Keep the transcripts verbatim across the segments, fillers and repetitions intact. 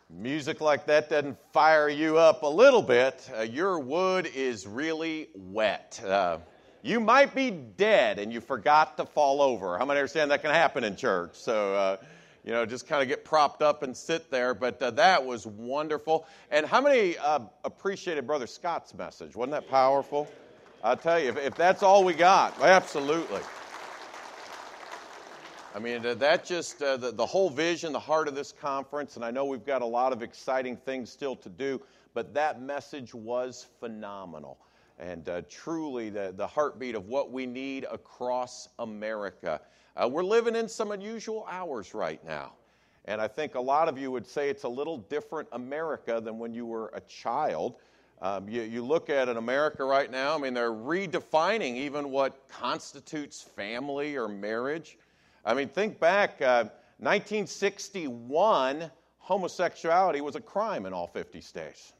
Music like that doesn't fire you up a little bit. Uh, your wood is really wet. Uh, you might be dead and you forgot to fall over. How many understand that can happen in church? So, uh, you know, just kind of get propped up and sit there. But uh, that was wonderful. And how many uh, appreciated Brother Scott's message? Wasn't that powerful? I'll tell you, if, if that's all we got, absolutely. I mean, that just, uh, the, the whole vision, the heart of this conference, and I know we've got a lot of exciting things still to do, but that message was phenomenal. And uh, truly the, the heartbeat of what we need across America. Uh, we're living in some unusual hours right now. And I think a lot of you would say it's a little different America than when you were a child. Um, you, you look at an America right now, I mean, they're redefining even what constitutes family or marriage. I mean, think back, uh, nineteen sixty-one, homosexuality was a crime in all fifty states.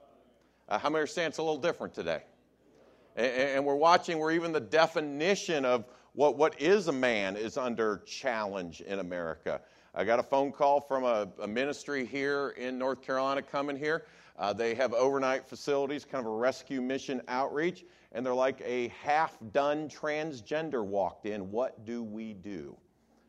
Uh, how many understand it's a little different today? And, and we're watching where even the definition of what, what is a man is under challenge in America. I got a phone call from a, a ministry here in North Carolina coming here. Uh, they have overnight facilities, kind of a rescue mission outreach, and they're like a half-done transgender walked in. What do we do?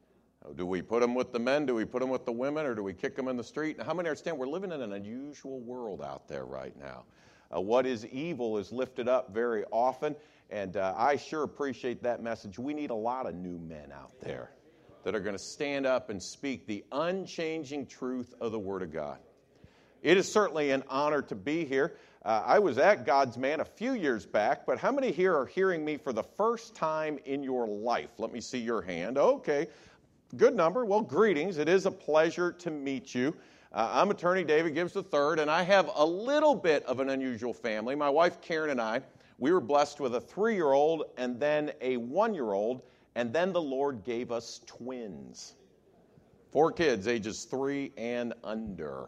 Do we put them with the men? Do we put them with the women? Or do we kick them in the street? Now, how many understand we're living in an unusual world out there right now? Uh, what is evil is lifted up very often, and uh, I sure appreciate that message. We need a lot of new men out there that are going to stand up and speak the unchanging truth of the Word of God. It is certainly an honor to be here. Uh, I was at God's Man a few years back, but how many here are hearing me for the first time in your life? Let me see your hand. Okay. Good number. Well, greetings. It is a pleasure to meet you. Uh, I'm attorney David Gibbs the third, and I have a little bit of an unusual family. My wife Karen and I, we were blessed with a three-year-old and then a one-year-old, and then the Lord gave us twins. Four kids, ages three and under.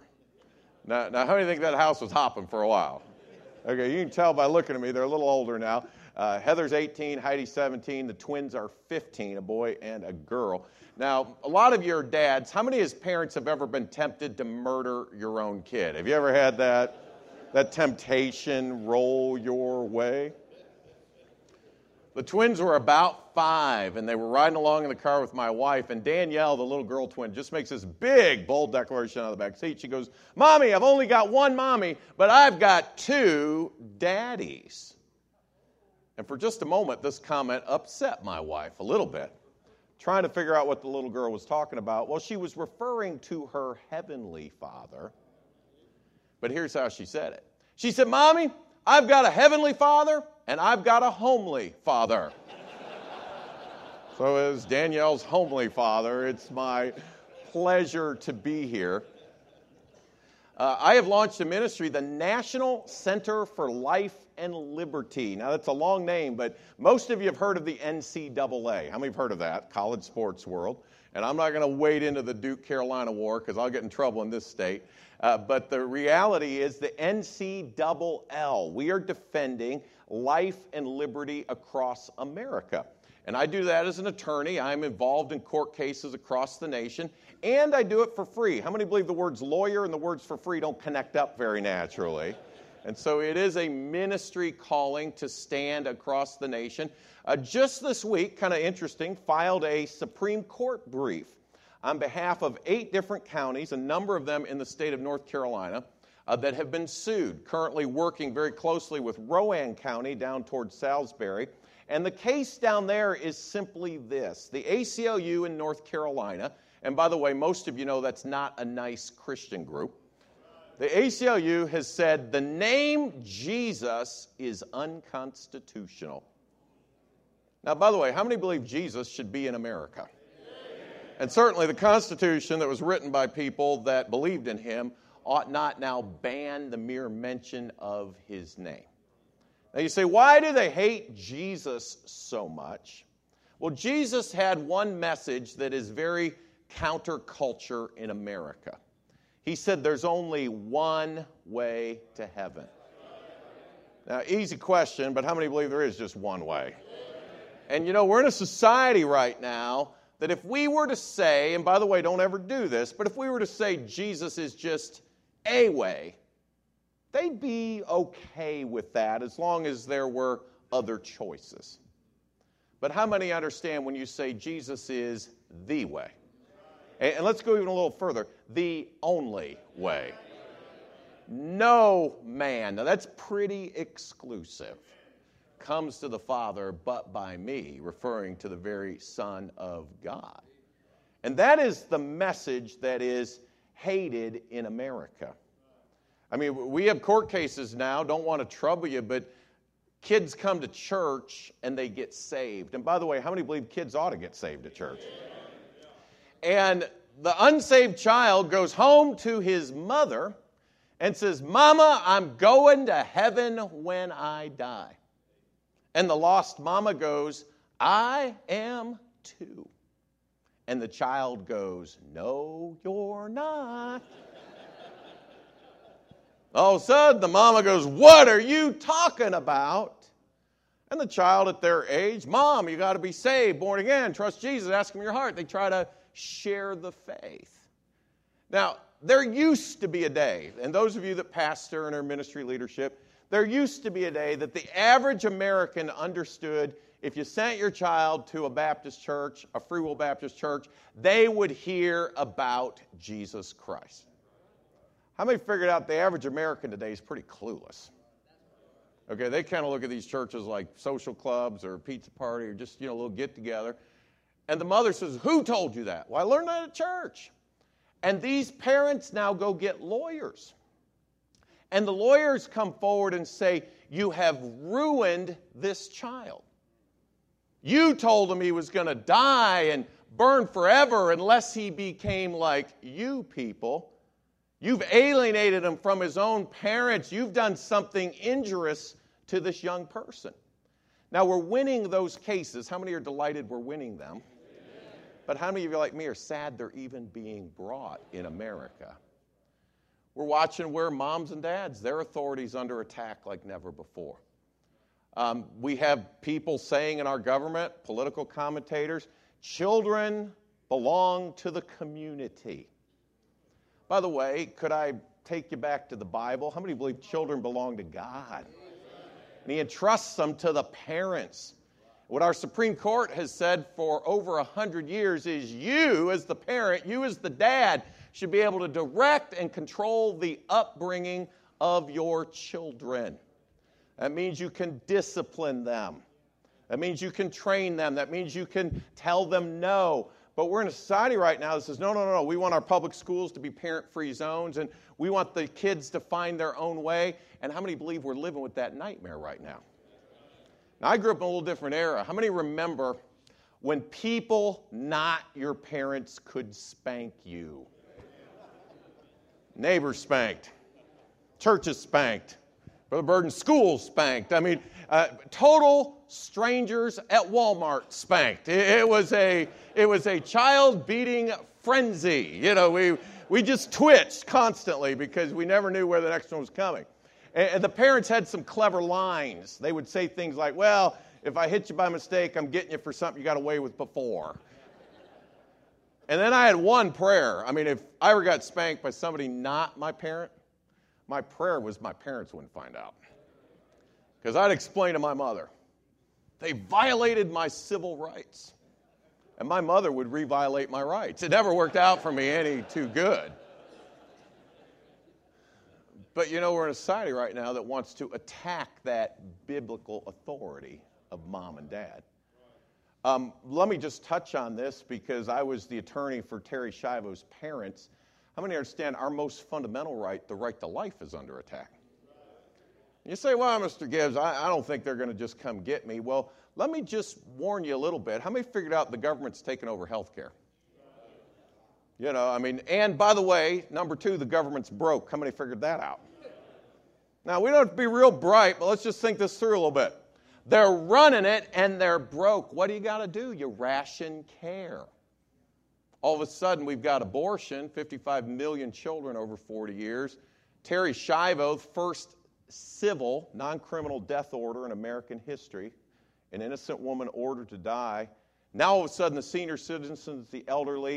Now, now how many think that house was hopping for a while? Okay, you can tell by looking at me, they're a little older now. Uh, Heather's eighteen, Heidi's seventeen, the twins are fifteen, a boy and a girl. Now, a lot of your dads, how many as parents have ever been tempted to murder your own kid? Have you ever had that, that temptation roll your way? The twins were about five, and they were riding along in the car with my wife, and Danielle, the little girl twin, just makes this big, bold declaration out of the back seat. She goes, "Mommy, I've only got one mommy, but I've got two daddies." And for just a moment, this comment upset my wife a little bit. Trying to figure out what the little girl was talking about. Well, she was referring to her heavenly Father. But here's how she said it. She said, "Mommy, I've got a heavenly Father and I've got a homely father." So as Danielle's homely father, it's my pleasure to be here. Uh, I have launched a ministry, the National Center for Life and Liberty. Now, that's a long name, but most of you have heard of the N C double A. How many have heard of that? College sports world. And I'm not going to wade into the Duke-Carolina war because I'll get in trouble in this state. Uh, but the reality is the N C double L. We are defending life and liberty across America. And I do that as an attorney. I'm involved in court cases across the nation, and I do it for free. How many believe the words lawyer and the words for free don't connect up very naturally? And so it is a ministry calling to stand across the nation. Uh, just this week, kind of interesting, filed a Supreme Court brief on behalf of eight different counties, a number of them in the state of North Carolina, uh, that have been sued, currently working very closely with Rowan County down towards Salisbury. And the case down there is simply this. The A C L U in North Carolina, and by the way, most of you know that's not a nice Christian group. The A C L U has said the name Jesus is unconstitutional. Now, by the way, how many believe Jesus should be in America? And certainly the Constitution that was written by people that believed in him ought not now ban the mere mention of his name. Now you say, why do they hate Jesus so much? Well, Jesus had one message that is very counterculture in America. He said there's only one way to heaven. Now, easy question, but how many believe there is just one way? And you know, we're in a society right now that if we were to say, and by the way, don't ever do this, but if we were to say Jesus is just a way, they'd be okay with that as long as there were other choices. But how many understand when you say Jesus is the way? And let's go even a little further. The only way. No man, now that's pretty exclusive, comes to the Father but by me, referring to the very Son of God. And that is the message that is hated in America. I mean, we have court cases now, don't want to trouble you, but kids come to church and they get saved. And by the way, how many believe kids ought to get saved at church? And the unsaved child goes home to his mother and says, Mama, I'm going to heaven when I die. And the lost mama goes, I am too. And the child goes, no, you're not. All of a sudden, the mama goes, what are you talking about? And the child at their age, Mom, you got to be saved, born again, trust Jesus, ask him your heart. They try to share the faith. Now, there used to be a day, and those of you that pastor and are ministry leadership, there used to be a day that the average American understood if you sent your child to a Baptist church, a Free Will Baptist church, they would hear about Jesus Christ. How many figured out the average American today is pretty clueless? Okay, they kind of look at these churches like social clubs or pizza party or just, you know, a little get-together. And the mother says, who told you that? Well, I learned that at church. And these parents now go get lawyers. And the lawyers come forward and say, you have ruined this child. You told him he was going to die and burn forever unless he became like you people. You've alienated him from his own parents. You've done something injurious to this young person. Now, we're winning those cases. How many are delighted we're winning them? But how many of you like me are sad they're even being brought in America? We're watching where moms and dads, their authority's under attack like never before. Um, we have people saying in our government, political commentators, children belong to the community. By the way, could I take you back to the Bible? How many believe children belong to God? And he entrusts them to the parents. What our Supreme Court has said for over a hundred years is you as the parent, you as the dad, should be able to direct and control the upbringing of your children. That means you can discipline them. That means you can train them. That means you can tell them no. But we're in a society right now that says, no, no, no, no. We want our public schools to be parent-free zones, and we want the kids to find their own way. And how many believe we're living with that nightmare right now? Now, I grew up in a little different era. How many remember when people, not your parents, could spank you? Neighbors spanked. Churches spanked. Brother Burden, schools spanked. I mean, uh, total strangers at Walmart spanked. It, it was a it was a child beating frenzy. You know, we we just twitched constantly because we never knew where the next one was coming. And, and the parents had some clever lines. They would say things like, "Well, if I hit you by mistake, I'm getting you for something you got away with before." And then I had one prayer. I mean, if I ever got spanked by somebody not my parent, my prayer was my parents wouldn't find out. Because I'd explain to my mother, they violated my civil rights. And my mother would re-violate my rights. It never worked out for me any too good. But you know, we're in a society right now that wants to attack that biblical authority of mom and dad. Um, let me just touch on this because I was the attorney for Terry Schiavo's parents. How many understand our most fundamental right, the right to life, is under attack? You say, well, Mister Gibbs, I, I don't think they're going to just come get me. Well, let me just warn you a little bit. How many figured out the government's taken over health care? You know, I mean, and by the way, number two, the government's broke. How many figured that out? Now, we don't have to be real bright, but let's just think this through a little bit. They're running it and they're broke. What do you got to do? You ration care. All of a sudden, we've got abortion, fifty-five million children over forty years. Terry Schiavo, first civil, non-criminal death order in American history. An innocent woman ordered to die. Now, all of a sudden, the senior citizens, the elderly,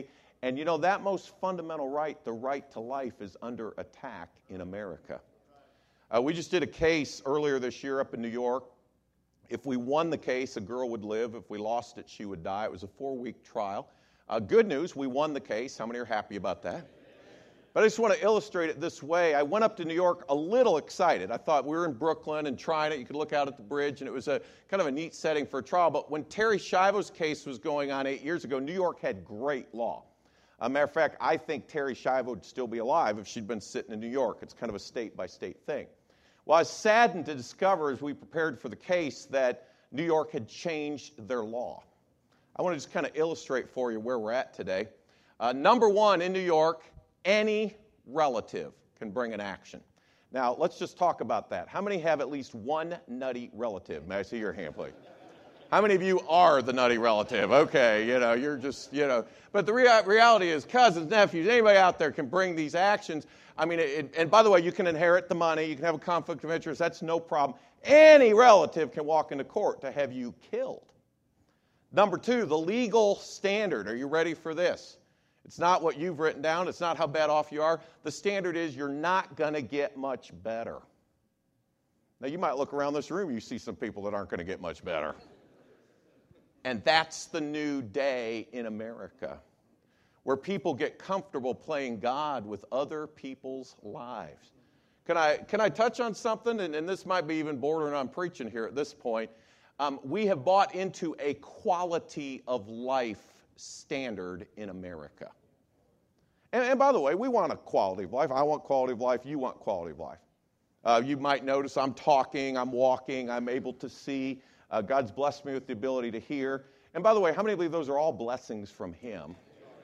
And you know, that most fundamental right, the right to life, is under attack in America. Uh, we just did a case earlier this year up in New York. If we won the case, a girl would live. If we lost it, she would die. It was a four-week trial. Uh, good news, we won the case. How many are happy about that? But I just want to illustrate it this way. I went up to New York a little excited. I thought we were in Brooklyn and trying it. You could look out at the bridge, and it was a kind of a neat setting for a trial. But when Terri Schiavo's case was going on eight years ago, New York had great law. As a matter of fact, I think Terri Schiavo would still be alive if she'd been sitting in New York. It's kind of a state-by-state thing. Well, I was saddened to discover as we prepared for the case that New York had changed their law. I want to just kind of illustrate for you where we're at today. Uh, number one, in New York, any relative can bring an action. Now, let's just talk about that. How many have at least one nutty relative? May I see your hand, please? How many of you are the nutty relative? Okay, you know, you're just, you know. But the rea- reality is cousins, nephews, anybody out there can bring these actions. I mean, it, and by the way, you can inherit the money. You can have a conflict of interest. That's no problem. Any relative can walk into court to have you killed. Number two, the legal standard. Are you ready for this? It's not what you've written down. It's not how bad off you are. The standard is you're not going to get much better. Now, you might look around this room and you see some people that aren't going to get much better. And that's the new day in America, where people get comfortable playing God with other people's lives. Can I, can I touch on something? And, and this might be even bordering on preaching here at this point. Um, we have bought into a quality of life standard in America. And, and by the way, we want a quality of life. I want quality of life. You want quality of life. Uh, you might notice I'm talking, I'm walking, I'm able to see. Uh, God's blessed me with the ability to hear. And by the way, how many believe those are all blessings from Him?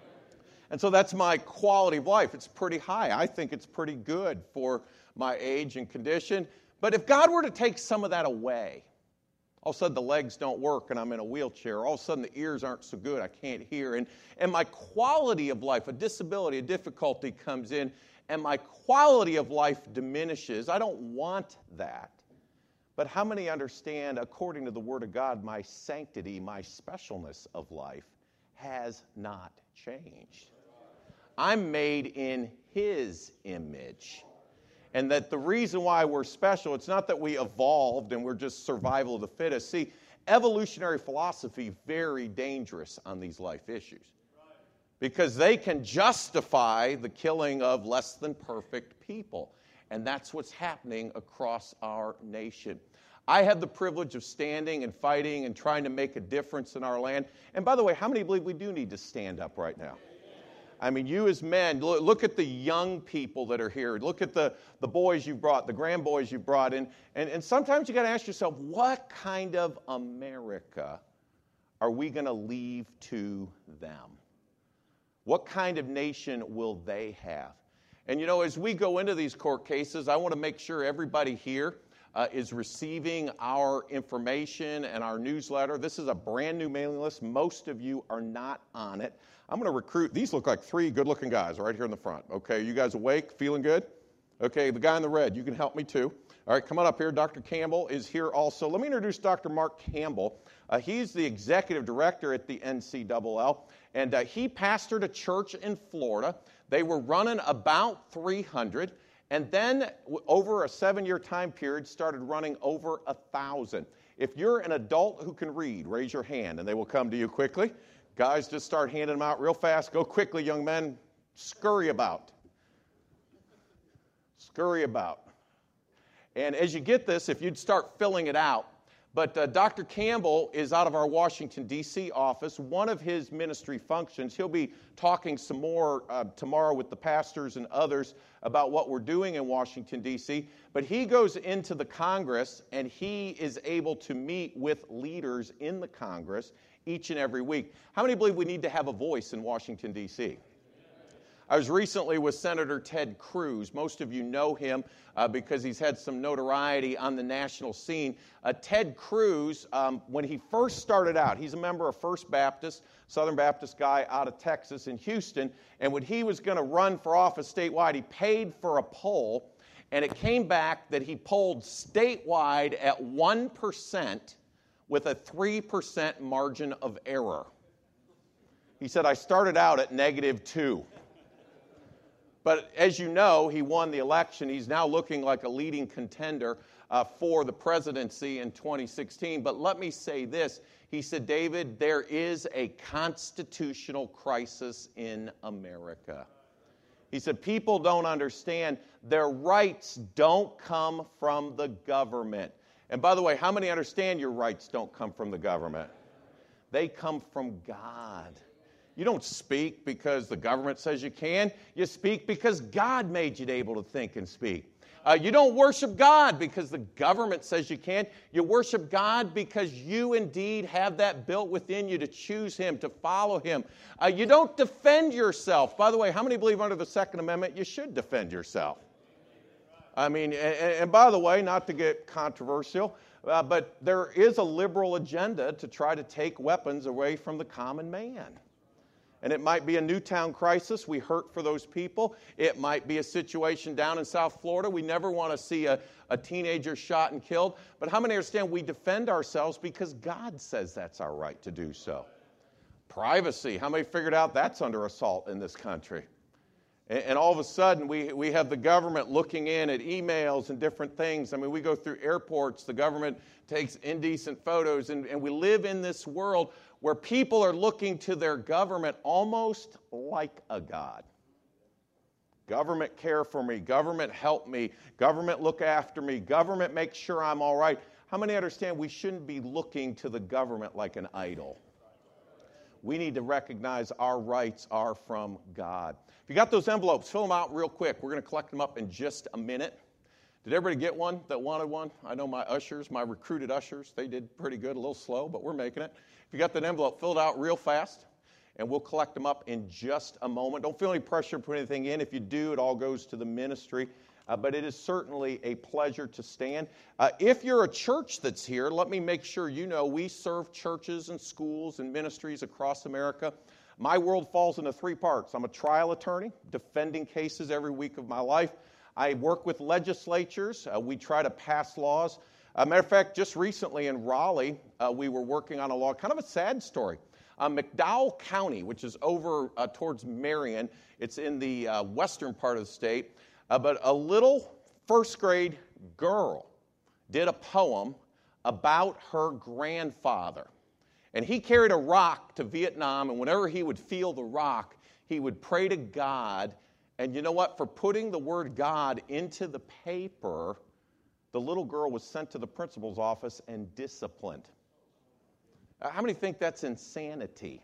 And so that's my quality of life. It's pretty high. I think it's pretty good for my age and condition. But if God were to take some of that away, all of a sudden the legs don't work and I'm in a wheelchair. All of a sudden the ears aren't so good, I can't hear. And, and my quality of life, a disability, a difficulty comes in, and my quality of life diminishes. I don't want that. But how many understand, according to the Word of God, my sanctity, my specialness of life has not changed? I'm made in His image. And that the reason why we're special, it's not that we evolved and we're just survival of the fittest. See, evolutionary philosophy, very dangerous on these life issues. Because they can justify the killing of less than perfect people. And that's what's happening across our nation. I have the privilege of standing and fighting and trying to make a difference in our land. And by the way, how many believe we do need to stand up right now? I mean, you as men, look at the young people that are here. Look at the, the boys you've brought, the grandboys you've brought in. And, and sometimes you got to ask yourself, what kind of America are we going to leave to them? What kind of nation will they have? And, you know, as we go into these court cases, I want to make sure everybody here uh, is receiving our information and our newsletter. This is a brand new mailing list. Most of you are not on it. I'm going to recruit. These look like three good-looking guys right here in the front. Okay, you guys awake? Feeling good? Okay, the guy in the red, you can help me too. All right, come on up here. Doctor Campbell is here also. Let me introduce Doctor Mark Campbell. Uh, he's the executive director at the N C L L, and uh, he pastored a church in Florida. They were running about three hundred, and then w- over a seven-year time period, started running over one thousand. If you're an adult who can read, raise your hand, and they will come to you quickly. Guys, just start handing them out real fast. Go quickly, young men. Scurry about. Scurry about. And as you get this, if you'd start filling it out, but uh, Doctor Campbell is out of our Washington, D C office. One of his ministry functions, he'll be talking some more uh, tomorrow with the pastors and others about what we're doing in Washington, D C, but he goes into the Congress and he is able to meet with leaders in the Congress each and every week. How many believe we need to have a voice in Washington, D C? I was recently with Senator Ted Cruz. Most of you know him uh, because he's had some notoriety on the national scene. Uh, Ted Cruz, um, when he first started out, he's a member of First Baptist, Southern Baptist guy out of Texas in Houston, and when he was going to run for office statewide, he paid for a poll, and it came back that he polled statewide at one percent with a three percent margin of error. He said, I started out at negative two. But as you know, he won the election. He's now looking like a leading contender uh, for the presidency in twenty sixteen. But let me say this. He said, David, there is a constitutional crisis in America. He said, people don't understand their rights don't come from the government. And by the way, how many understand your rights don't come from the government? They come from God. You don't speak because the government says you can. You speak because God made you able to think and speak. Uh, you don't worship God because the government says you can. You worship God because you indeed have that built within you to choose Him, to follow Him. Uh, you don't defend yourself. By the way, how many believe under the Second Amendment you should defend yourself? I mean, and, and by the way, not to get controversial, uh, but there is a liberal agenda to try to take weapons away from the common man. And it might be a Newtown crisis. We hurt for those people. It might be a situation down in South Florida. We never want to see a, a teenager shot and killed. But how many understand we defend ourselves because God says that's our right to do so? Privacy. How many figured out that's under assault in this country? And, and all of a sudden, we, we have the government looking in at emails and different things. I mean, we go through airports. The government takes indecent photos. And, and we live in this world where people are looking to their government almost like a god. Government care for me. Government help me. Government look after me. Government make sure I'm all right. How many understand we shouldn't be looking to the government like an idol? We need to recognize our rights are from God. If you got those envelopes, fill them out real quick. We're going to collect them up in just a minute. Did everybody get one that wanted one? I know my ushers, my recruited ushers, they did pretty good, a little slow, but we're making it. If you got that envelope, fill it out real fast, and we'll collect them up in just a moment. Don't feel any pressure to put anything in. If you do, it all goes to the ministry. Uh, but it is certainly a pleasure to stand. Uh, if you're a church that's here, let me make sure you know we serve churches and schools and ministries across America. My world falls into three parts. I'm a trial attorney, defending cases every week of my life. I work with legislatures. Uh, we try to pass laws. As a matter of fact, just recently in Raleigh, uh, we were working on a law, kind of a sad story. Uh, McDowell County, which is over uh, towards Marion, it's in the uh, western part of the state, uh, but a little first grade girl did a poem about her grandfather. And he carried a rock to Vietnam, and whenever he would feel the rock, he would pray to God. And you know what? For putting the word God into the paper, the little girl was sent to the principal's office and disciplined. How many think that's insanity?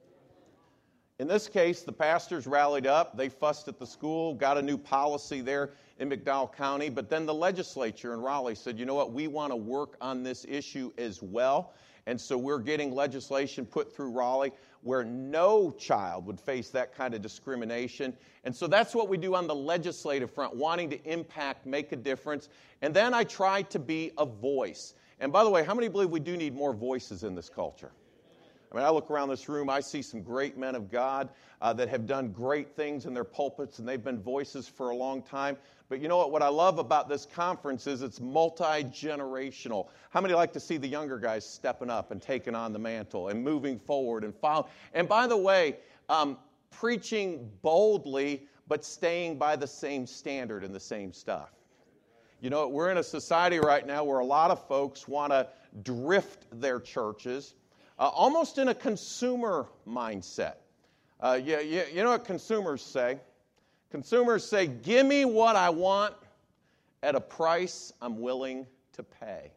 In this case, the pastors rallied up. They fussed at the school, got a new policy there in McDowell County. But then the legislature in Raleigh said, you know what, we want to work on this issue as well. And so we're getting legislation put through Raleigh where no child would face that kind of discrimination. And so that's what we do on the legislative front, wanting to impact, make a difference. And then I try to be a voice. And by the way, how many believe we do need more voices in this culture? I mean, I look around this room, I see some great men of God uh, that have done great things in their pulpits, and they've been voices for a long time. But you know what? What I love about this conference is it's multi-generational. How many like to see the younger guys stepping up and taking on the mantle and moving forward and following? And by the way, um, preaching boldly, but staying by the same standard and the same stuff. You know, we're in a society right now where a lot of folks want to drift their churches, uh, almost in a consumer mindset. Uh, you, you, you know what consumers say? Consumers say, give me what I want at a price I'm willing to pay.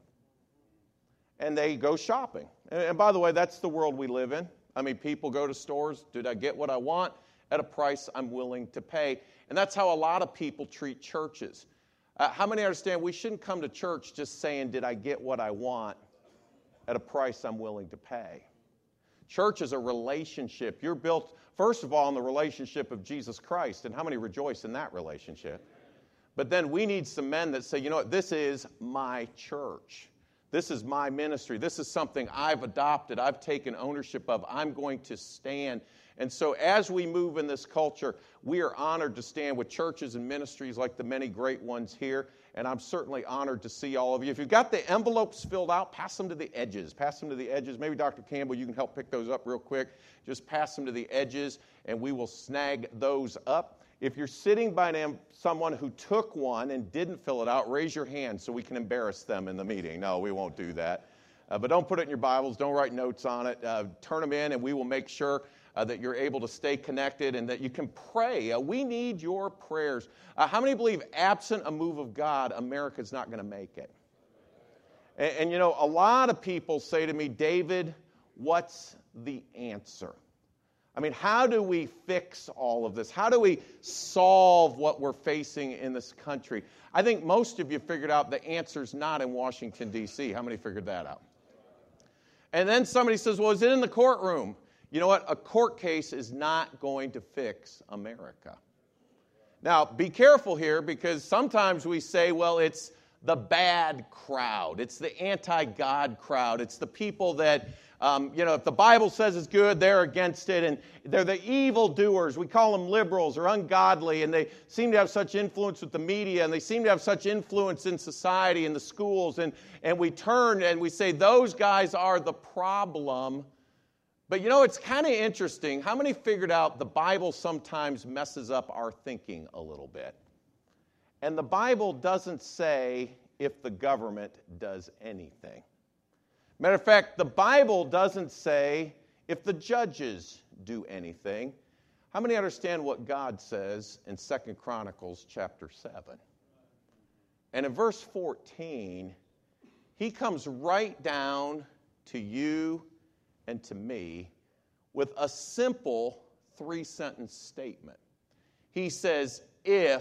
And they go shopping. And, and by the way, that's the world we live in. I mean, people go to stores, did I get what I want at a price I'm willing to pay? And that's how a lot of people treat churches. Uh, how many understand we shouldn't come to church just saying, did I get what I want at a price I'm willing to pay? Church is a relationship. You're built, first of all, on the relationship of Jesus Christ. And how many rejoice in that relationship? But then we need some men that say, you know what, this is my church. This is my ministry. This is something I've adopted. I've taken ownership of. I'm going to stand. And so as we move in this culture, we are honored to stand with churches and ministries like the many great ones here. And I'm certainly honored to see all of you. If you've got the envelopes filled out, pass them to the edges. Pass them to the edges. Maybe Doctor Campbell, you can help pick those up real quick. Just pass them to the edges, and we will snag those up. If you're sitting by them, someone who took one and didn't fill it out, raise your hand so we can embarrass them in the meeting. No, we won't do that. Uh, but don't put it in your Bibles. Don't write notes on it. Uh, turn them in, and we will make sure uh, that you're able to stay connected and that you can pray. Uh, we need your prayers. Uh, how many believe absent a move of God, America's not going to make it? And, and, you know, a lot of people say to me, David, what's the answer? I mean, how do we fix all of this? How do we solve what we're facing in this country? I think most of you figured out the answer's not in Washington, D C How many figured that out? And then somebody says, well, is it in the courtroom? You know what? A court case is not going to fix America. Now, be careful here, because sometimes we say, well, it's the bad crowd. It's the anti-God crowd. It's the people that, um, you know, if the Bible says it's good, they're against it. And they're the evil doers. We call them liberals or ungodly. And they seem to have such influence with the media. And they seem to have such influence in society and the schools. And, and we turn and we say those guys are the problem. But, you know, it's kind of interesting. How many figured out the Bible sometimes messes up our thinking a little bit? And the Bible doesn't say if the government does anything. Matter of fact, the Bible doesn't say if the judges do anything. How many understand what God says in Second Chronicles chapter seven? And in verse fourteen, he comes right down to you and to me with a simple three-sentence statement. He says, if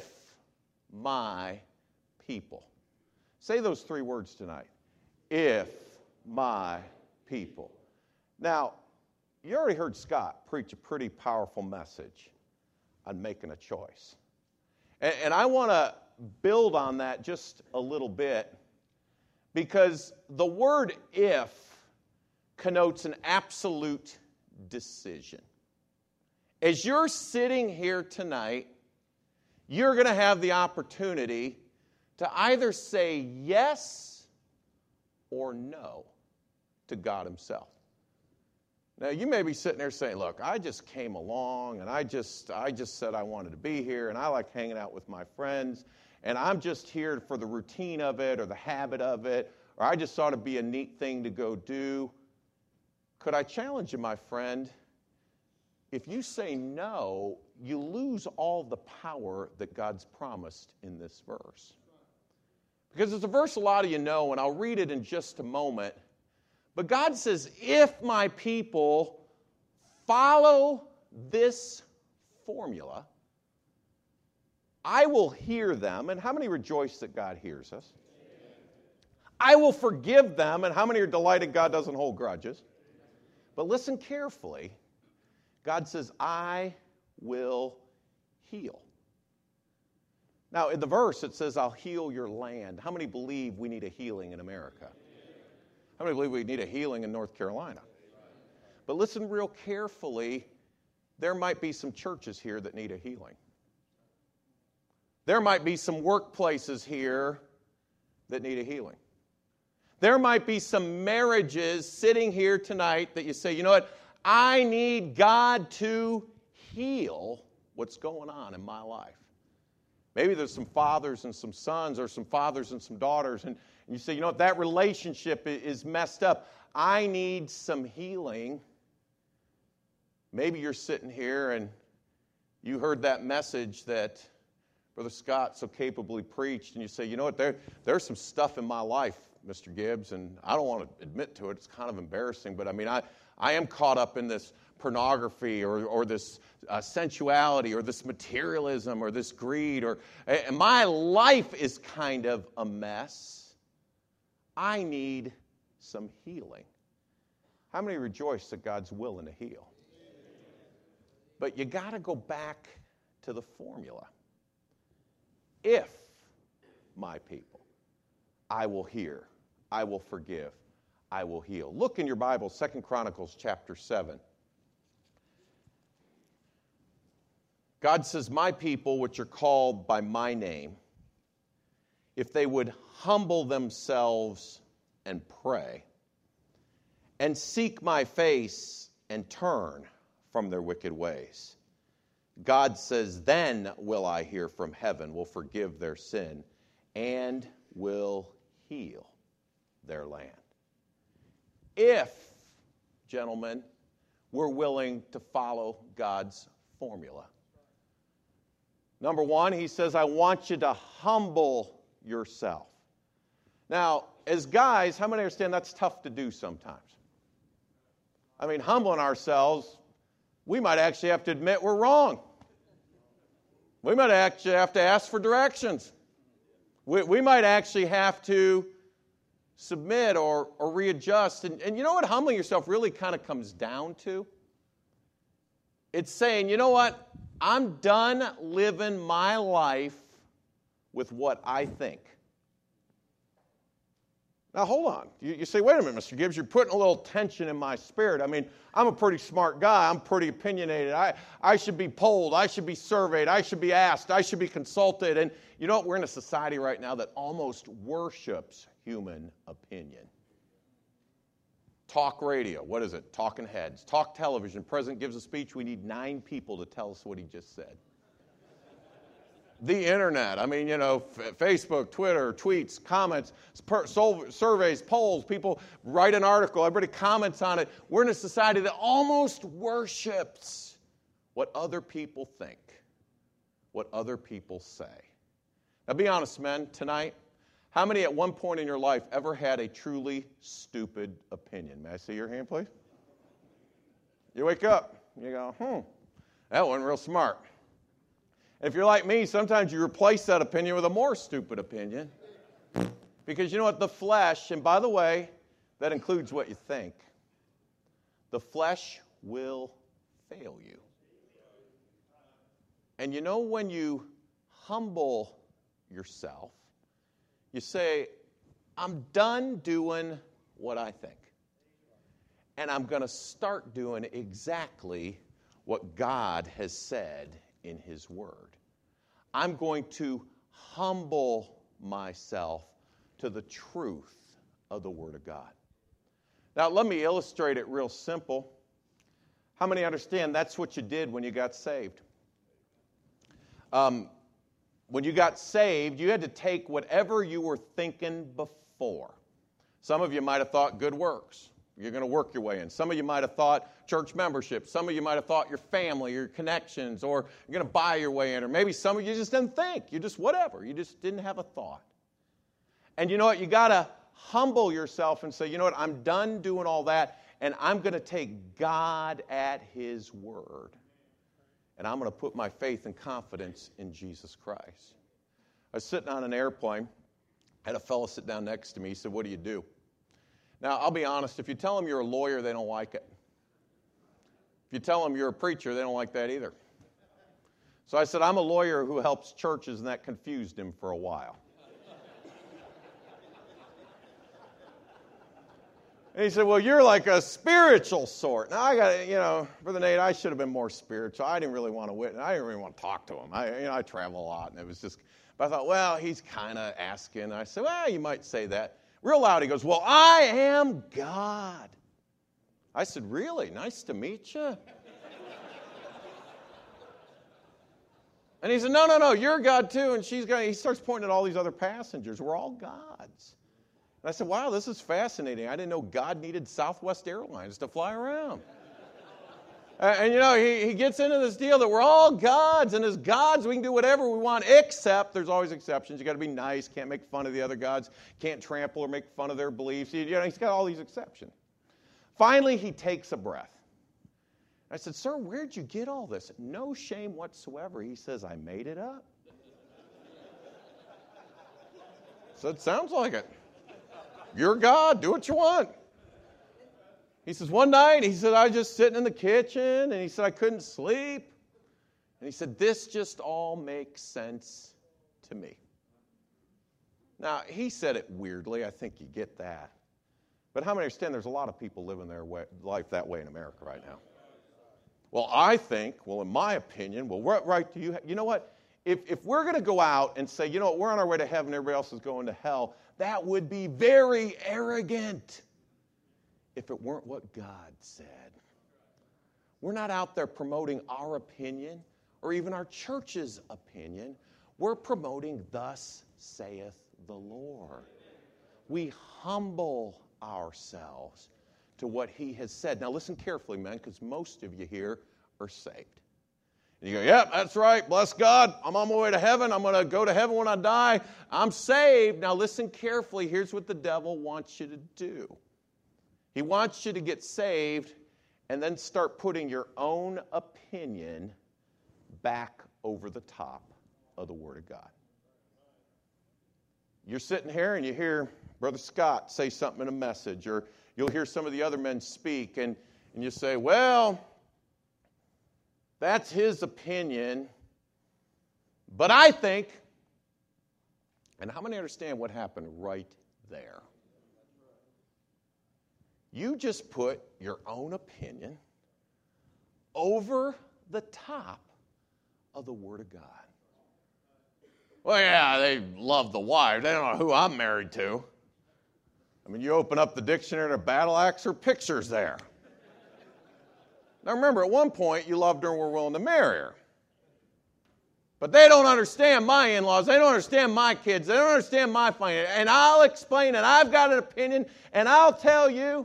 my people. Say those three words tonight. If my people. Now, you already heard Scott preach a pretty powerful message on making a choice. And, and I want to build on that just a little bit, because the word if connotes an absolute decision. As you're sitting here tonight, you're going to have the opportunity to either say yes or no to God himself. Now, you may be sitting there saying, look, I just came along and I just I just said I wanted to be here and I like hanging out with my friends and I'm just here for the routine of it or the habit of it, or I just thought it'd be a neat thing to go do. Could I challenge you, my friend? If you say no, you lose all the power that God's promised in this verse. Because it's a verse a lot of you know, and I'll read it in just a moment. But God says, if my people follow this formula, I will hear them. And how many rejoice that God hears us? I will forgive them. And how many are delighted God doesn't hold grudges? But listen carefully. God says, I will heal. Now, in the verse, it says, I'll heal your land. How many believe we need a healing in America? How many believe we need a healing in North Carolina? But listen real carefully. There might be some churches here that need a healing. There might be some workplaces here that need a healing. There might be some marriages sitting here tonight that you say, you know what? I need God to heal what's going on in my life. Maybe there's some fathers and some sons or some fathers and some daughters, and you say, you know what, that relationship is messed up. I need some healing. Maybe you're sitting here and you heard that message that Brother Scott so capably preached, and you say, you know what, there, there's some stuff in my life, Mister Gibbs, and I don't want to admit to it. It's kind of embarrassing, but I mean, I, I am caught up in this pornography or, or this uh, sensuality or this materialism or this greed, or and my life is kind of a mess. I need some healing. How many rejoice that God's willing to heal? But you got to go back to the formula. If my people, I will hear, I will forgive. I will heal. Look in your Bible, Second Chronicles chapter seven. God says, my people, which are called by my name, if they would humble themselves and pray, and seek my face and turn from their wicked ways. God says, then will I hear from heaven, will forgive their sin, and will heal their land. If, gentlemen, we're willing to follow God's formula. Number one, he says, I want you to humble yourself. Now, as guys, how many understand that's tough to do sometimes? I mean, humbling ourselves, we might actually have to admit we're wrong. We might actually have to ask for directions. We, we might actually have to submit or, or readjust. And, and you know what humbling yourself really kind of comes down to? It's saying, you know what? I'm done living my life with what I think. Now, hold on. You, you say, wait a minute, Mister Gibbs, you're putting a little tension in my spirit. I mean, I'm a pretty smart guy. I'm pretty opinionated. I, I should be polled. I should be surveyed. I should be asked. I should be consulted. And you know what? We're in a society right now that almost worships human opinion. Talk radio. What is it? Talking heads. Talk television. President gives a speech. We need nine people to tell us what he just said. The internet, I mean, you know, f- Facebook, Twitter, tweets, comments, per- sol- surveys, polls, people write an article, everybody comments on it. We're in a society that almost worships what other people think, what other people say. Now, be honest, men, tonight, how many at one point in your life ever had a truly stupid opinion? May I see your hand, please? You wake up, you go, hmm, that wasn't real smart. If you're like me, sometimes you replace that opinion with a more stupid opinion. Because you know what? The flesh, and by the way, that includes what you think, the flesh will fail you. And you know when you humble yourself, you say, I'm done doing what I think. And I'm going to start doing exactly what God has said in His Word. I'm going to humble myself to the truth of the Word of God. Now, let me illustrate it real simple. How many understand that's what you did when you got saved? Um, when you got saved, you had to take whatever you were thinking before. Some of you might have thought good works. You're going to work your way in. Some of you might have thought church membership. Some of you might have thought your family, your connections, or you're going to buy your way in. Or maybe some of you just didn't think. You just whatever. You just didn't have a thought. And you know what? You got to humble yourself and say, you know what? I'm done doing all that, and I'm going to take God at His word. And I'm going to put my faith and confidence in Jesus Christ. I was sitting on an airplane. I had a fellow sit down next to me. He said, what do you do? Now, I'll be honest, if you tell them you're a lawyer, they don't like it. If you tell them you're a preacher, they don't like that either. So I said, I'm a lawyer who helps churches, and that confused him for a while. And he said, well, you're like a spiritual sort. Now, I got, you know, Brother Nate, I should have been more spiritual. I didn't really want to witness. I didn't really want to talk to him. I, you know, I travel a lot, and it was just, but I thought, well, he's kind of asking. I said, well, you might say that. Real loud, he goes, well, I am God. I said, really? Nice to meet you. And he said, no, no, no, you're God too. And she's God. He starts pointing at all these other passengers. We're all gods. And I said, wow, this is fascinating. I didn't know God needed Southwest Airlines to fly around. And, and, you know, he, he gets into this deal that we're all gods, and as gods, we can do whatever we want, except there's always exceptions. You got to be nice, can't make fun of the other gods, can't trample or make fun of their beliefs. You know, he's got all these exceptions. Finally, he takes a breath. I said, sir, where'd you get all this? No shame whatsoever. He says, I made it up. So it sounds like it. You're God. Do what you want. He says, one night, he said, I was just sitting in the kitchen, and he said, I couldn't sleep. And he said, this just all makes sense to me. Now, he said it weirdly. I think you get that. But how many understand there's a lot of people living their way, life that way in America right now? Well, I think, well, in my opinion, well, what right do you have? You know what? If, if we're going to go out and say, you know what, we're on our way to heaven, everybody else is going to hell, that would be very arrogant if it weren't what God said. We're not out there promoting our opinion or even our church's opinion. We're promoting thus saith the Lord. We humble ourselves to what he has said. Now listen carefully, men, because most of you here are saved. And you go, yep, that's right, bless God, I'm on my way to heaven, I'm going to go to heaven when I die, I'm saved. Now listen carefully, here's what the devil wants you to do. He wants you to get saved and then start putting your own opinion back over the top of the Word of God. You're sitting here and you hear Brother Scott say something in a message, or you'll hear some of the other men speak, and, and you say, well, that's his opinion, but I think, and how many understand what happened right there? You just put your own opinion over the top of the Word of God. Well, yeah, they love the wife. They don't know who I'm married to. I mean, you open up the dictionary and a battle axe or pictures there. Now remember, at one point you loved her and were willing to marry her. But they don't understand my in-laws. They don't understand my kids. They don't understand my finances. And I'll explain it. I've got an opinion, and I'll tell you.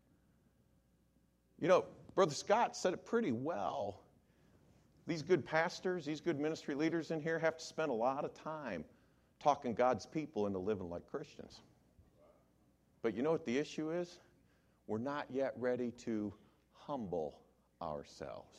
You know, Brother Scott said it pretty well. These good pastors, these good ministry leaders in here have to spend a lot of time talking God's people into living like Christians. But you know what the issue is? We're not yet ready to humble ourselves.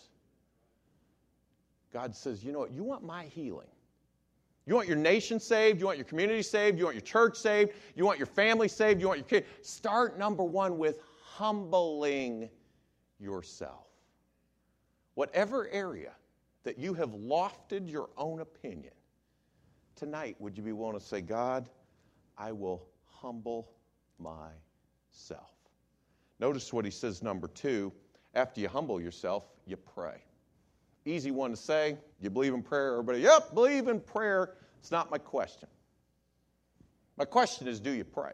God says, you know what? You want my healing. You want your nation saved. You want your community saved. You want your church saved. You want your family saved. You want your kids. Start, number one, with humbling yourself. Whatever area that you have lofted your own opinion, tonight would you be willing to say, God, I will humble myself. Notice what he says, number two, after you humble yourself, you pray. Easy one to say, you believe in prayer, everybody, yep, believe in prayer. It's not my question. My question is, do you pray?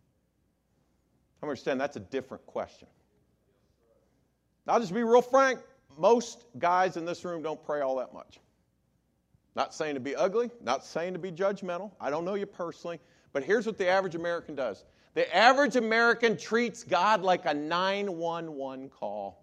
I understand that's a different question. I'll just be real frank. Most guys in this room don't pray all that much. Not saying to be ugly, not saying to be judgmental. I don't know you personally, but here's what the average American does. The average American treats God like a nine one one call.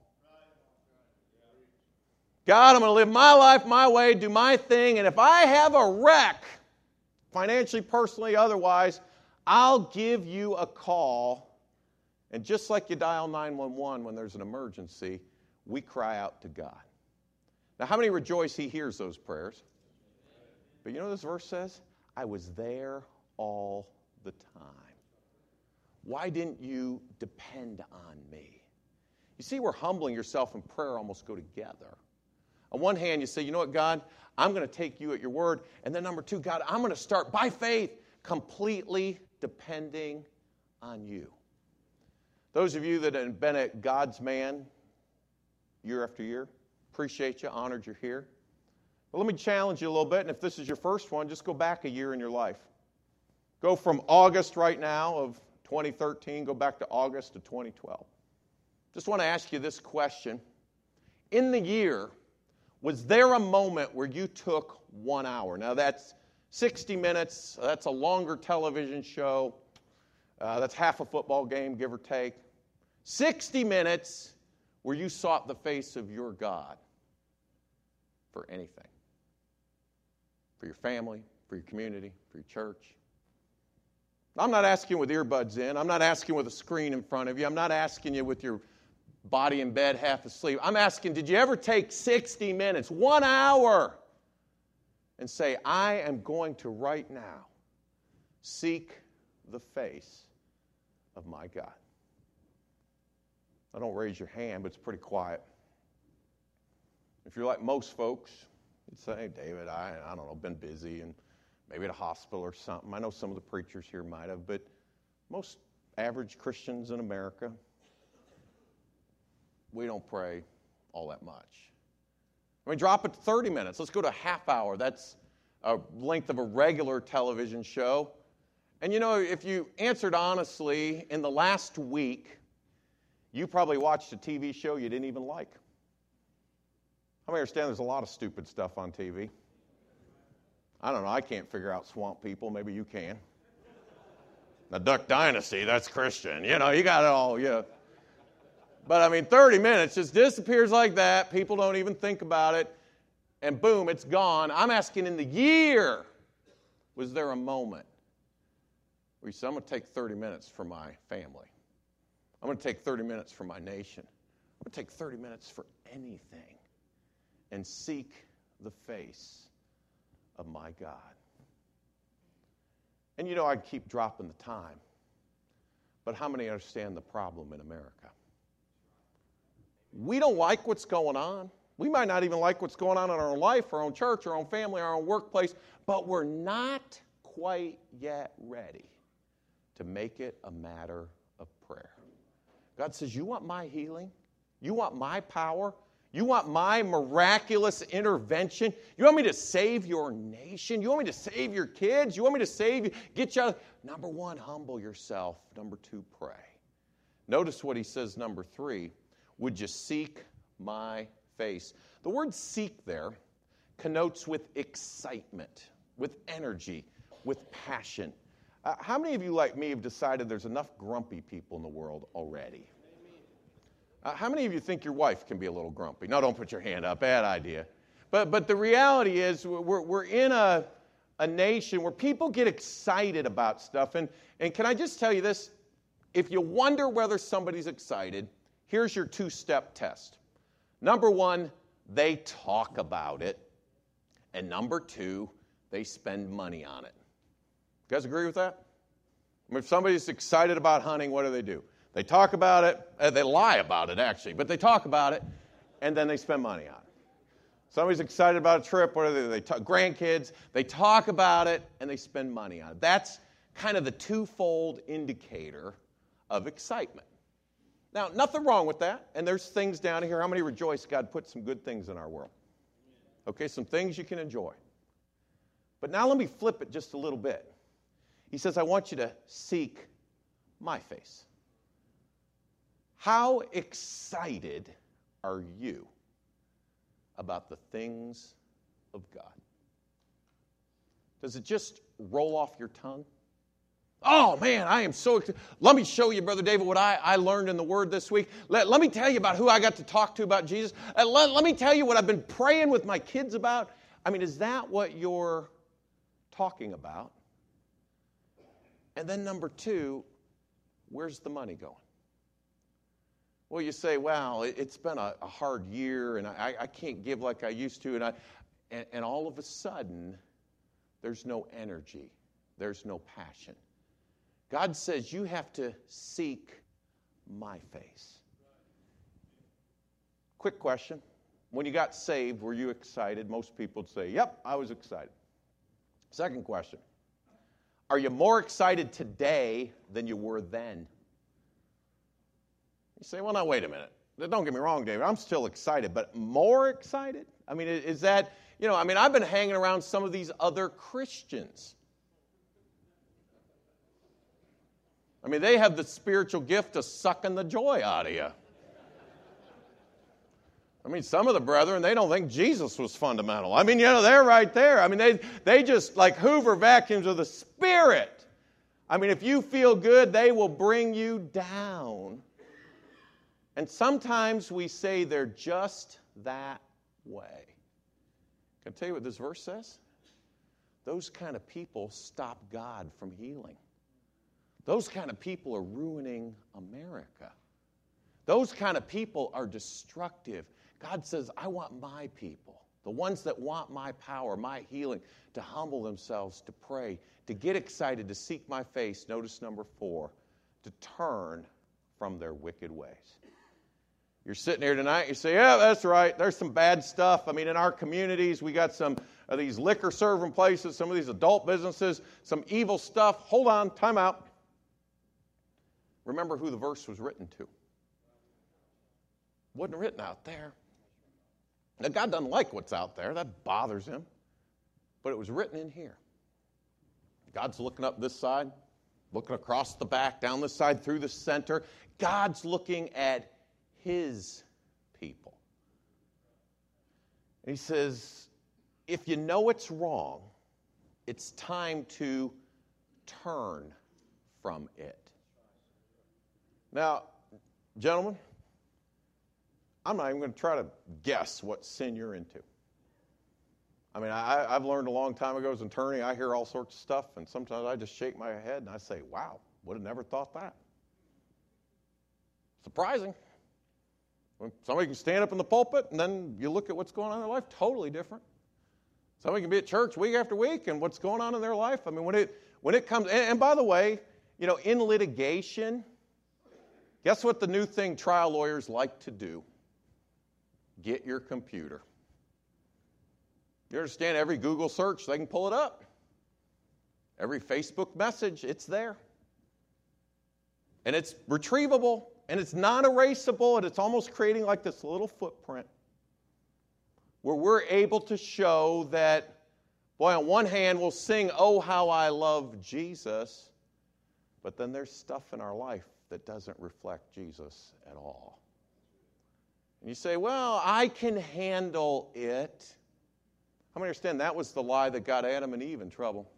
God, I'm going to live my life my way, do my thing, and if I have a wreck, financially, personally, otherwise, I'll give you a call. And just like you dial nine one one when there's an emergency, we cry out to God. Now, how many rejoice he hears those prayers? But you know what this verse says? I was there all the time. Why didn't you depend on me? You see where humbling yourself and prayer almost go together. On one hand, you say, you know what, God, I'm going to take you at your word. And then number two, God, I'm going to start by faith completely depending on you. Those of you that have been at God's Man year after year, appreciate you, honored you're here. But let me challenge you a little bit, and if this is your first one, just go back a year in your life. Go from August right now of twenty thirteen, go back to August of twenty twelve. Just want to ask you this question. In the year, was there a moment where you took one hour? Now that's sixty minutes, that's a longer television show, uh, that's half a football game, give or take. sixty minutes where you sought the face of your God for anything. For your family, for your community, for your church. I'm not asking you with earbuds in. I'm not asking with a screen in front of you. I'm not asking you with your body in bed half asleep. I'm asking, did you ever take sixty minutes, one hour, and say, I am going to right now seek the face of my God? I don't raise your hand, but it's pretty quiet. If you're like most folks, you'd say, David, I, I don't know, been busy and maybe at a hospital or something. I know some of the preachers here might have, but most average Christians in America, we don't pray all that much. I mean, drop it to thirty minutes. Let's go to a half hour. That's a length of a regular television show. And you know, if you answered honestly, in the last week, you probably watched a T V show you didn't even like. How many understand there's a lot of stupid stuff on T V? I don't know. I can't figure out Swamp People. Maybe you can. Now, Duck Dynasty, that's Christian. You know, you got it all, yeah. But, I mean, thirty minutes just disappears like that. People don't even think about it. And boom, it's gone. I'm asking, in the year, was there a moment where you said, I'm going to take thirty minutes for my family. I'm going to take thirty minutes for my nation. I'm going to take thirty minutes for anything and seek the face of my God. And you know, I'd keep dropping the time. But how many understand the problem in America? We don't like what's going on. We might not even like what's going on in our own life, our own church, our own family, our own workplace, but we're not quite yet ready to make it a matter of prayer. God says, you want my healing? You want my power? You want my miraculous intervention? You want me to save your nation? You want me to save your kids? You want me to save you? Get you out. Number one, humble yourself. Number two, pray. Notice what he says, number three, would you seek my face? The word seek there connotes with excitement, with energy, with passion. Uh, how many of you, like me, have decided there's enough grumpy people in the world already? Uh, how many of you think your wife can be a little grumpy? No, don't put your hand up. Bad idea. But but the reality is we're, we're in a, a nation where people get excited about stuff. And, and can I just tell you this? If you wonder whether somebody's excited, here's your two-step test. Number one, they talk about it. And number two, they spend money on it. You guys agree with that? I mean, if somebody's excited about hunting, what do they do? They talk about it. Uh, they lie about it, actually. But they talk about it, and then they spend money on it. Somebody's excited about a trip. What do they do? They talk, grandkids. They talk about it, and they spend money on it. That's kind of the twofold indicator of excitement. Now, nothing wrong with that. And there's things down here. How many rejoice God put some good things in our world? Okay, some things you can enjoy. But now let me flip it just a little bit. He says, I want you to seek my face. How excited are you about the things of God? Does it just roll off your tongue? Oh, man, I am so excited. Let me show you, Brother David, what I, I learned in the Word this week. Let, let me tell you about who I got to talk to about Jesus. Uh, let, let me tell you what I've been praying with my kids about. I mean, is that what you're talking about? And then number two, where's the money going? Well, you say, well, it's been a, a hard year, and I, I can't give like I used to, and, I, and, and all of a sudden, there's no energy. There's no passion. God says you have to seek my face. Quick question. When you got saved, were you excited? Most people would say, yep, I was excited. Second question. Are you more excited today than you were then? You say, well, now, wait a minute. Don't get me wrong, David. I'm still excited, but more excited? I mean, is that, you know, I mean, I've been hanging around some of these other Christians. I mean, they have the spiritual gift of sucking the joy out of you. I mean, some of the brethren, they don't think Jesus was fundamental. I mean, you know, they're right there. I mean, they, they just like Hoover vacuums of the Spirit. I mean, if you feel good, they will bring you down. And sometimes we say they're just that way. Can I tell you what this verse says? Those kind of people stop God from healing. Those kind of people are ruining America. Those kind of people are destructive. God says, I want my people, the ones that want my power, my healing, to humble themselves, to pray, to get excited, to seek my face. Notice number four, to turn from their wicked ways. You're sitting here tonight, you say, yeah, that's right, there's some bad stuff. I mean, in our communities, we got some of these liquor serving places, some of these adult businesses, some evil stuff. Hold on, time out. Remember who the verse was written to. It wasn't written out there. Now, God doesn't like what's out there. That bothers him. But it was written in here. God's looking up this side, looking across the back, down this side, through the center. God's looking at his people. And he says, if you know it's wrong, it's time to turn from it. Now, gentlemen, I'm not even going to try to guess what sin you're into. I mean, I, I've learned a long time ago as an attorney, I hear all sorts of stuff, and sometimes I just shake my head and I say, wow, would have never thought that. Surprising. When somebody can stand up in the pulpit, and then you look at what's going on in their life, totally different. Somebody can be at church week after week, and what's going on in their life. I mean, when it when it comes, and, and by the way, you know, in litigation, guess what the new thing trial lawyers like to do? Get your computer. You understand, every Google search, they can pull it up. Every Facebook message, it's there. And it's retrievable, and it's non-erasable, and it's almost creating like this little footprint where we're able to show that, boy, on one hand, we'll sing, "Oh, how I love Jesus," but then there's stuff in our life that doesn't reflect Jesus at all. And you say, well, I can handle it. How many understand that was the lie that got Adam and Eve in trouble?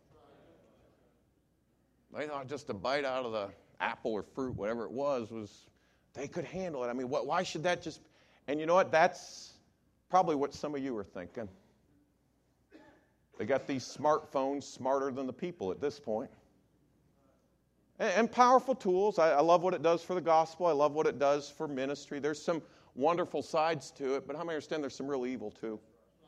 They thought just a bite out of the apple or fruit, whatever it was, was they could handle it. I mean, what, why should that just... And you know what? That's probably what some of you are thinking. They got these smartphones smarter than the people at this point. And, and powerful tools. I, I love what it does for the gospel. I love what it does for ministry. There's some wonderful sides to it, but how many understand there's some real evil too?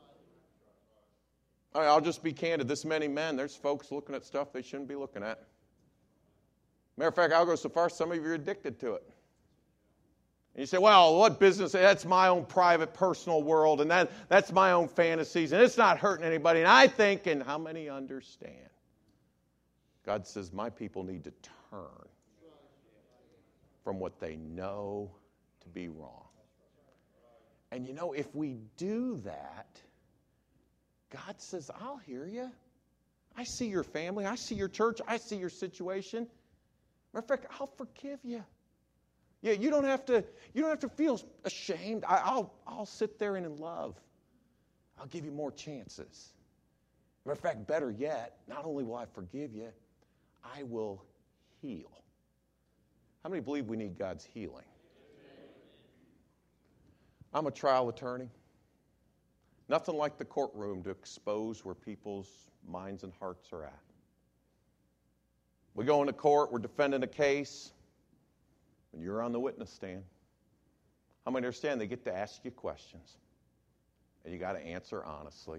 I mean, I'll just be candid. This many men, there's folks looking at stuff they shouldn't be looking at. Matter of fact, I'll go so far, some of you are addicted to it. And you say, well, what business? That's my own private, personal world, and that, that's my own fantasies, and it's not hurting anybody. And I think, and how many understand? God says, my people need to turn from what they know to be wrong. And you know, if we do that, God says, I'll hear you. I see your family. I see your church. I see your situation. Matter of fact, I'll forgive you. Yeah, you don't have to, you don't have to feel ashamed. I, I'll, I'll sit there and in love. I'll give you more chances. Matter of fact, better yet, not only will I forgive you, I will heal. How many believe we need God's healing? I'm a trial attorney. Nothing like the courtroom to expose where people's minds and hearts are at. We go into court, we're defending a case, and you're on the witness stand. How many understand they get to ask you questions, and you got to answer honestly?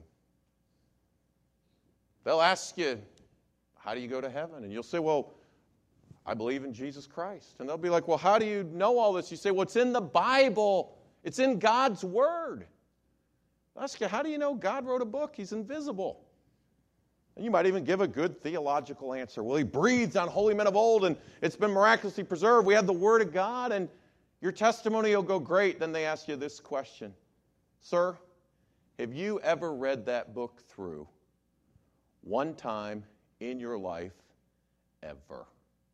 They'll ask you, how do you go to heaven? And you'll say, well, I believe in Jesus Christ. And they'll be like, well, how do you know all this? You say, well, it's in the Bible. It's in God's Word. They'll ask you, how do you know God wrote a book? He's invisible. And you might even give a good theological answer. Well, he breathed on holy men of old, and it's been miraculously preserved. We have the Word of God, and your testimony will go great. Then they ask you this question. Sir, have you ever read that book through one time in your life ever?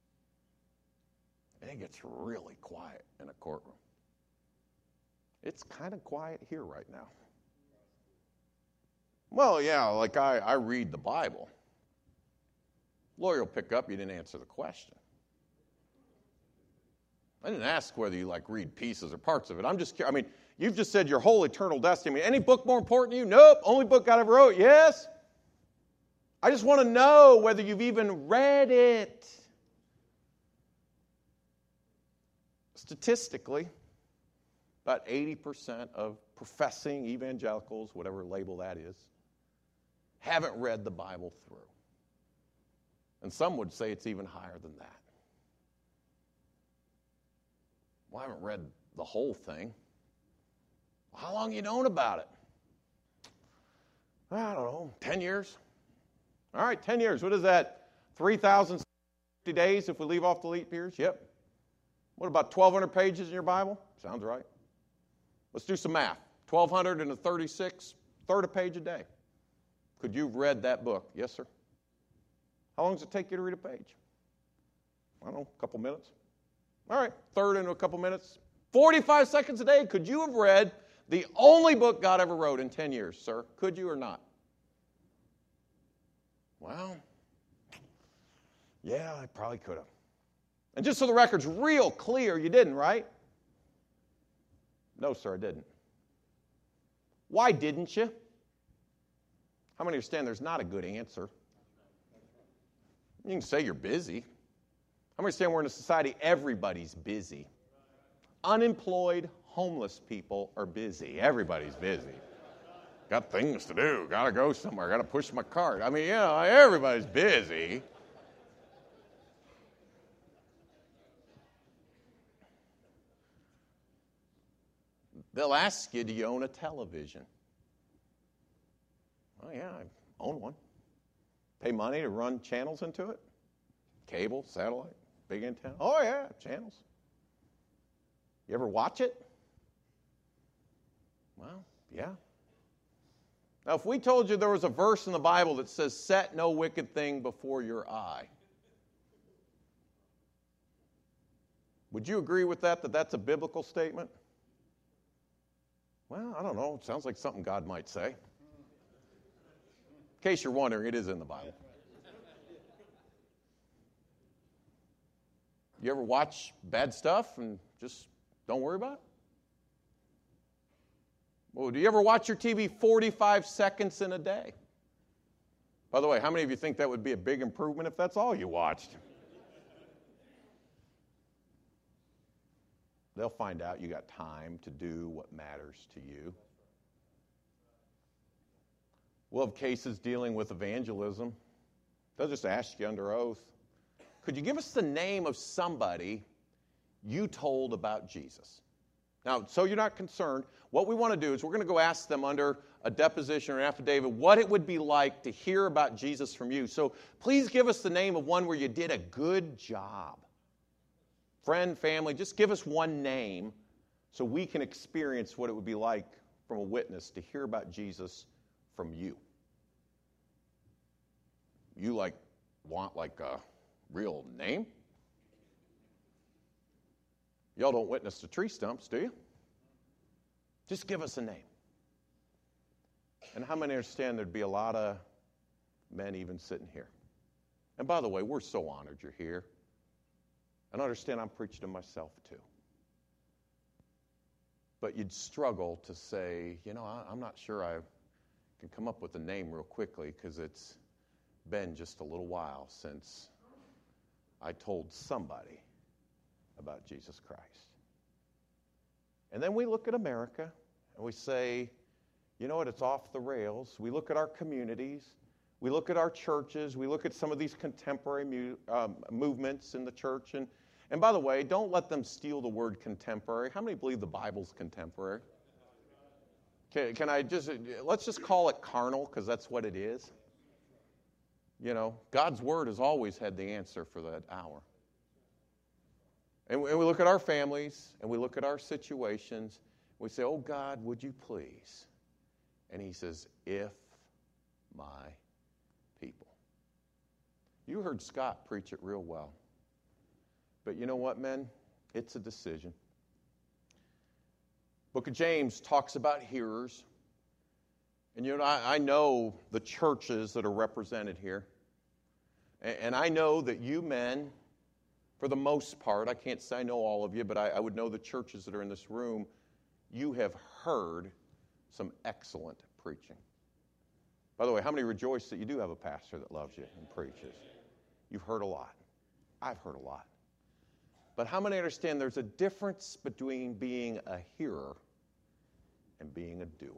And it gets really quiet in a courtroom. It's kind of quiet here right now. Well, yeah, like I, I read the Bible. Lawyer will pick up, you didn't answer the question. I didn't ask whether you like read pieces or parts of it. I'm just curious. I mean, you've just said your whole eternal destiny. I mean, any book more important to you? Nope. Only book God ever wrote? Yes. I just want to know whether you've even read it. Statistically, about eighty percent of professing evangelicals, whatever label that is, haven't read the Bible through. And some would say it's even higher than that. Well, I haven't read the whole thing. Well, how long you known about it? I don't know, ten years? All right, ten years. What is that? three thousand sixty days if we leave off the leap years? Yep. What about twelve hundred pages in your Bible? Sounds right. Let's do some math. twelve thirty-six, third a page a day. Could you have read that book? Yes, sir. How long does it take you to read a page? I don't know, a couple minutes. All right, third into a couple minutes. forty-five seconds a day. Could you have read the only book God ever wrote in ten years, sir? Could you or not? Well, yeah, I probably could have. And just so the record's real clear, you didn't, right? No, sir, I didn't. Why didn't you? How many understand there's not a good answer? You can say you're busy. How many understand we're in a society, everybody's busy. Unemployed, homeless people are busy. Everybody's busy. Got things to do. Got to go somewhere. Got to push my cart. I mean, you know, everybody's busy. They'll ask you, do you own a television? Oh, yeah, I own one. Pay money to run channels into it? Cable, satellite, big antenna? Oh, yeah, channels. You ever watch it? Well, yeah. Now, if we told you there was a verse in the Bible that says, set no wicked thing before your eye, would you agree with that, that that's a biblical statement? Well, I don't know. It sounds like something God might say. In case you're wondering, it is in the Bible. You ever watch bad stuff and just don't worry about it? Well, do you ever watch your T V forty-five seconds in a day? By the way, how many of you think that would be a big improvement if that's all you watched? They'll find out you got time to do what matters to you. We'll have cases dealing with evangelism. They'll just ask you under oath, could you give us the name of somebody you told about Jesus? Now, so you're not concerned, what we want to do is we're going to go ask them under a deposition or an affidavit what it would be like to hear about Jesus from you. So please give us the name of one where you did a good job. Friend, family, just give us one name so we can experience what it would be like from a witness to hear about Jesus from you. You like want like a real name? Y'all don't witness to tree stumps, do you? Just give us a name. And how many understand there'd be a lot of men even sitting here? And by the way, we're so honored you're here. And understand I'm preaching to myself too. But you'd struggle to say, you know, I'm not sure I can come up with a name real quickly because it's been just a little while since I told somebody about Jesus Christ. And then we look at America and we say, you know what, it's off the rails. We look at our communities. We look at our churches. We look at some of these contemporary mu- um, movements in the church. And, and by the way, don't let them steal the word contemporary. How many believe the Bible's contemporary? Can, can I just, let's just call it carnal because that's what it is. You know, God's word has always had the answer for that hour. And we look at our families, and we look at our situations. We say, oh, God, would you please? And he says, if my people. You heard Scott preach it real well. But you know what, men? It's a decision. Book of James talks about hearers. And you know, I, I know the churches that are represented here. And, and I know that you men, for the most part, I can't say I know all of you, but I, I would know the churches that are in this room, you have heard some excellent preaching. By the way, how many rejoice that you do have a pastor that loves you and preaches? You've heard a lot. I've heard a lot. But how many understand there's a difference between being a hearer and being a doer?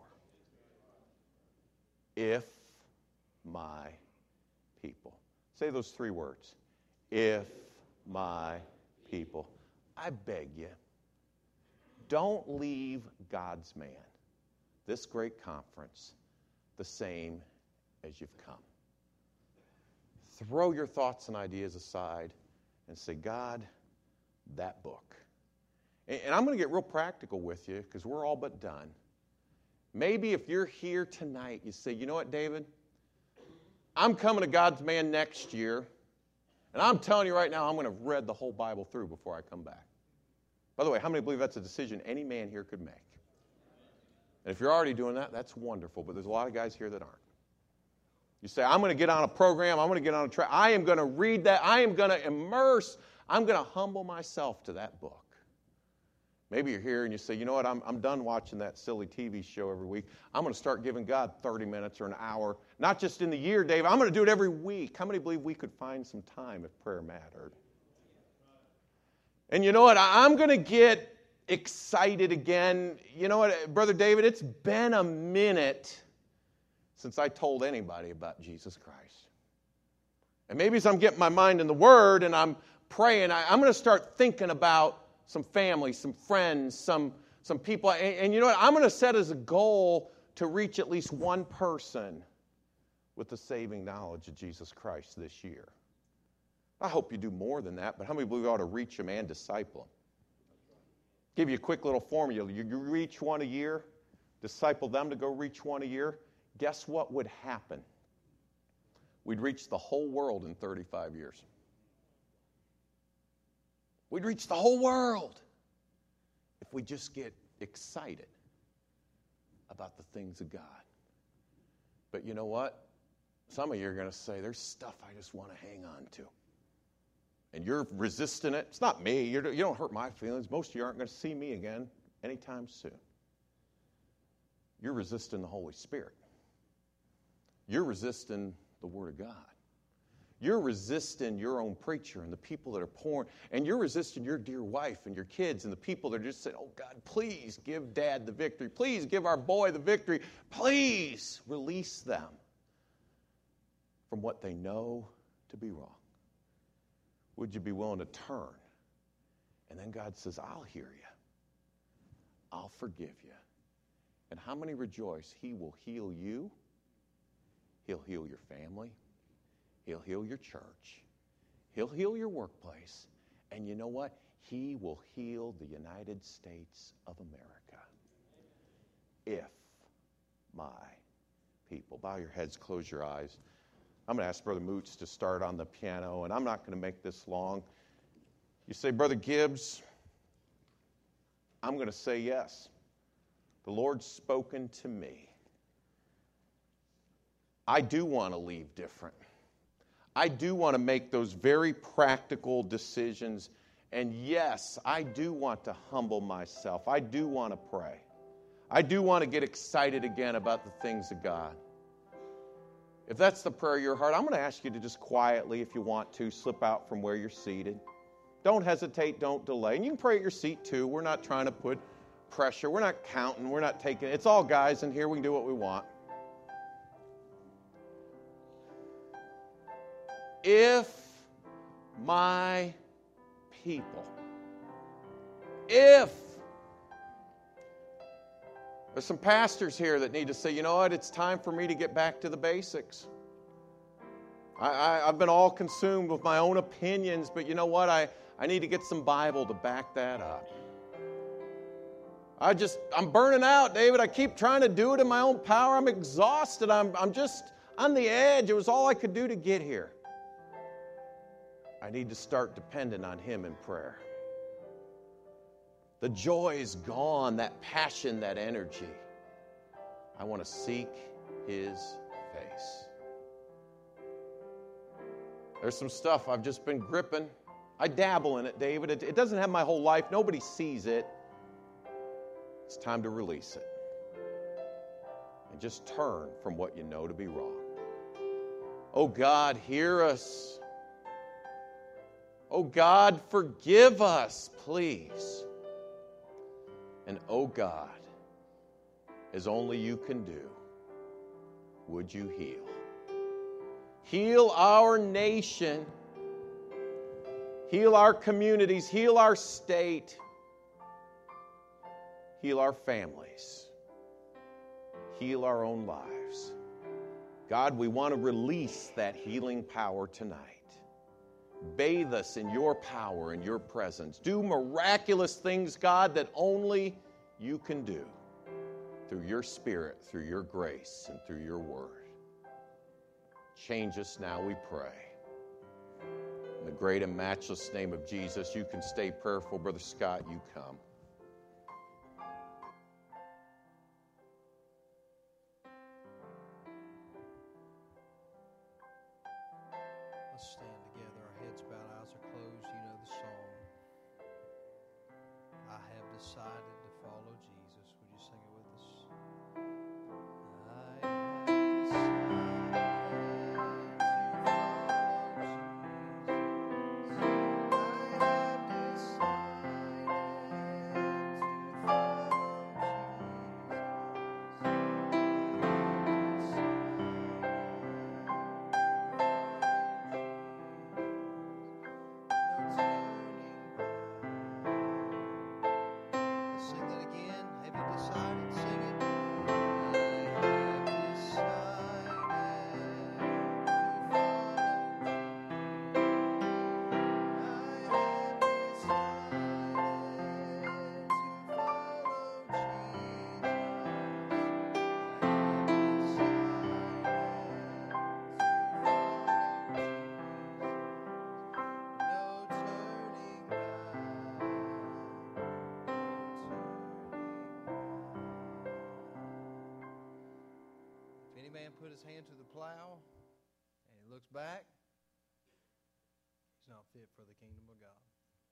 If my people. Say those three words. If my people. I beg you, don't leave God's man, this great conference, the same as you've come. Throw your thoughts and ideas aside and say, God, that book. And, and I'm going to get real practical with you because we're all but done. Maybe if you're here tonight, you say, you know what, David? I'm coming to God's Man next year, and I'm telling you right now, I'm going to have read the whole Bible through before I come back. By the way, how many believe that's a decision any man here could make? And if you're already doing that, that's wonderful, but there's a lot of guys here that aren't. You say, I'm going to get on a program, I'm going to get on a track, I am going to read that, I am going to immerse, I'm going to humble myself to that book. Maybe you're here and you say, you know what, I'm, I'm done watching that silly T V show every week. I'm going to start giving God thirty minutes or an hour, not just in the year, Dave, I'm going to do it every week. How many believe we could find some time if prayer mattered? And you know what, I'm going to get excited again. You know what, Brother David, it's been a minute since I told anybody about Jesus Christ. And maybe as I'm getting my mind in the Word and I'm praying, I, I'm going to start thinking about some family, some friends, some, some people. And, and you know what? I'm going to set as a goal to reach at least one person with the saving knowledge of Jesus Christ this year. I hope you do more than that, but how many believe you ought to reach them and disciple them? Give you a quick little formula. You, you reach one a year, disciple them to go reach one a year. Guess what would happen? We'd reach the whole world in thirty-five years. We'd reach the whole world if we just get excited about the things of God. But you know what? Some of you are going to say, there's stuff I just want to hang on to. And you're resisting it. It's not me. You're, you don't hurt my feelings. Most of you aren't going to see me again anytime soon. You're resisting the Holy Spirit. You're resisting the Word of God. You're resisting your own preacher and the people that are pouring. And you're resisting your dear wife and your kids and the people that are just saying, oh, God, please give Dad the victory. Please give our boy the victory. Please release them from what they know to be wrong. Would you be willing to turn? And then God says, I'll hear you. I'll forgive you. And how many rejoice? He will heal you. He'll heal your family. He'll heal your church. He'll heal your workplace. And you know what? He will heal the United States of America. If my people. Bow your heads, close your eyes. I'm going to ask Brother Moots to start on the piano, and I'm not going to make this long. You say, Brother Gibbs, I'm going to say yes. The Lord's spoken to me. I do want to leave different. I do want to make those very practical decisions. And yes, I do want to humble myself. I do want to pray. I do want to get excited again about the things of God. If that's the prayer of your heart, I'm going to ask you to just quietly, if you want to, slip out from where you're seated. Don't hesitate, don't delay. And you can pray at your seat too. We're not trying to put pressure. We're not counting. We're not taking it. It's all guys in here. We can do what we want. If my people, if there's some pastors here that need to say, you know what, it's time for me to get back to the basics. I, I, I've been all consumed with my own opinions, but you know what, I, I need to get some Bible to back that up. I just, I'm burning out, David. I keep trying to do it in my own power. I'm exhausted. I'm, I'm just on the edge. It was all I could do to get here. I need to start depending on Him in prayer. The joy is gone, that passion, that energy. I want to seek His face. There's some stuff I've just been gripping. I dabble in it, David. It, it doesn't have my whole life. Nobody sees it. It's time to release it. And just turn from what you know to be wrong. Oh God, hear us. Oh God, forgive us, please. And oh God, as only you can do, would you heal? Heal our nation. Heal our communities. Heal our state. Heal our families. Heal our own lives. God, we want to release that healing power tonight. Bathe us in your power and your presence. Do miraculous things, God, that only you can do through your Spirit, through your grace, and through your word. Change us now, we pray. In the great and matchless name of Jesus, you can stay prayerful. Brother Scott, you come. Let's stand together, our heads bowed, eyes are closed. You know the song. I have decided to follow Jesus. Would you sing it with us? I have decided man put his hand to the plow and he looks back, he's not fit for the kingdom of God.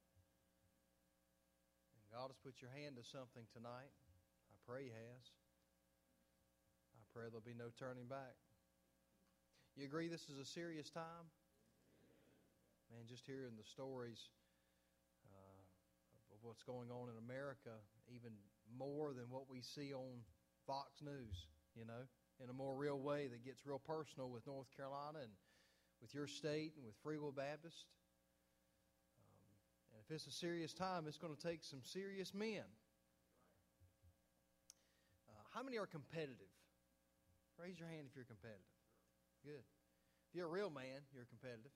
And God has put your hand to something tonight. I pray He has. I pray there'll be no turning back. You agree this is a serious time? Man, just hearing the stories uh, of what's going on in America, even more than what we see on Fox News, you know, in a more real way that gets real personal with North Carolina and with your state and with Free Will Baptist. Um, and if it's a serious time, it's going to take some serious men. Uh, how many are competitive? Raise your hand if you're competitive. Good. If you're a real man, you're competitive.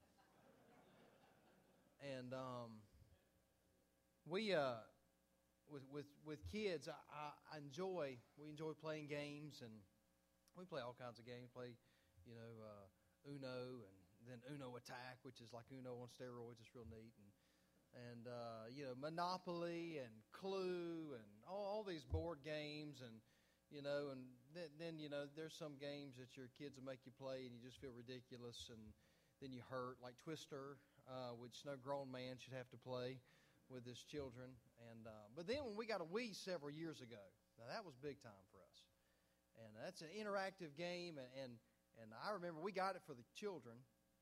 And um, we, uh, with with with kids, I, I enjoy. We enjoy playing games, and we play all kinds of games. Play, you know, uh, Uno, and then Uno Attack, which is like Uno on steroids. It's real neat, and and uh, you know, Monopoly and Clue, and all, all these board games, and you know, and then, then you know, there's some games that your kids will make you play, and you just feel ridiculous, and then you hurt, like Twister, uh, which no grown man should have to play with his children. And uh, but then when we got a Wii several years ago, now that was big time for us. And that's an interactive game, and and, and I remember we got it for the children,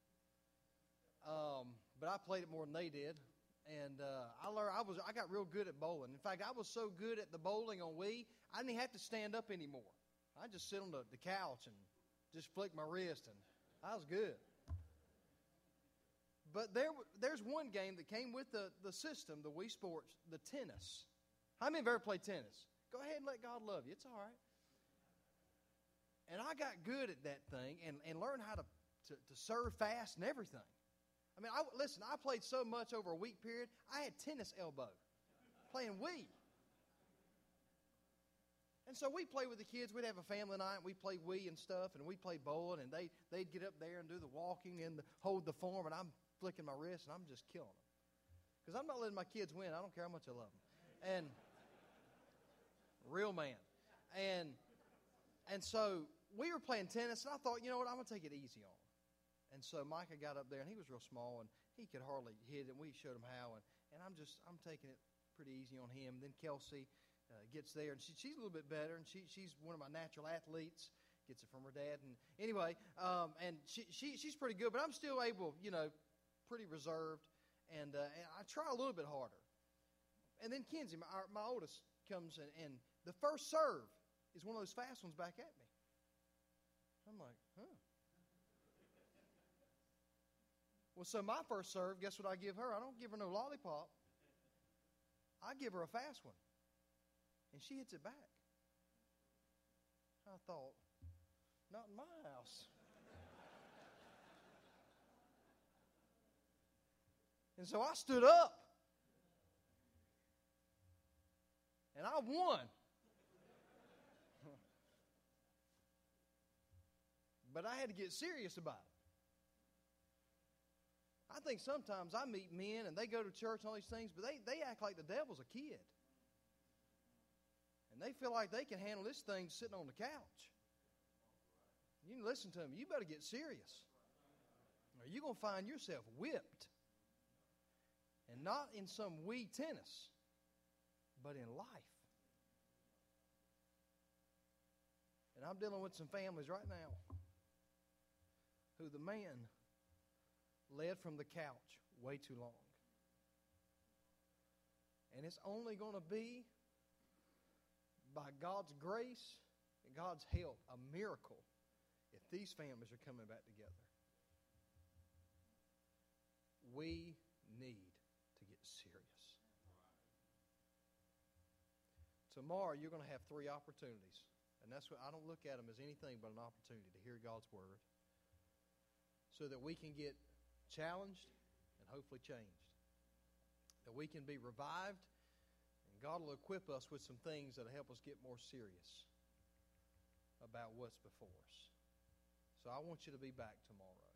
um, but I played it more than they did. And uh, I learned I was I got real good at bowling. In fact, I was so good at the bowling on Wii, I didn't have to stand up anymore. I just sit on the, the couch and just flick my wrist, and I was good. But there, there's one game that came with the, the system, the Wii Sports, the tennis. How many have ever played tennis? Go ahead and let God love you. It's all right. And I got good at that thing and, and learned how to, to, to serve fast and everything. I mean, I, listen, I played so much over a week period, I had tennis elbow playing Wii. And so we play with the kids. We'd have a family night, and we'd play Wii and stuff, and we'd play bowling, and they, they'd get up there and do the walking and the, hold the form, and I'm flicking my wrist, and I'm just killing them. Because I'm not letting my kids win. I don't care how much I love them. And real man. And and so we were playing tennis, and I thought, you know what, I'm going to take it easy on him. And so Micah got up there, and he was real small, and he could hardly hit it, and we showed him how, and, and I'm just, I'm taking it pretty easy on him. Then Kelsey uh, gets there, and she, she's a little bit better, and she she's one of my natural athletes, gets it from her dad. And anyway, um, and she, she she's pretty good, but I'm still able, you know, pretty reserved, and, uh, and I try a little bit harder. And then Kenzie, my, our, my oldest, comes, and, and the first serve is one of those fast ones back at me. I'm like, huh. Well, so my first serve, guess what I give her? I don't give her no lollipop. I give her a fast one, and she hits it back. I thought, Not in my house. And so I stood up. And I won. But I had to get serious about it. I think sometimes I meet men and they go to church and all these things, but they, they act like the devil's a kid. And they feel like they can handle this thing sitting on the couch. You can listen to them. You better get serious. Or you're going to find yourself whipped. And not in some wee tennis, but in life. And I'm dealing with some families right now who the man led from the couch way too long. And it's only going to be by God's grace and God's help, a miracle, if these families are coming back together. We need to get serious. Tomorrow you're going to have three opportunities. And that's what I don't look at them as anything but an opportunity to hear God's word so that we can get challenged and hopefully changed. That we can be revived, and God will equip us with some things that will help us get more serious about what's before us. So I want you to be back tomorrow.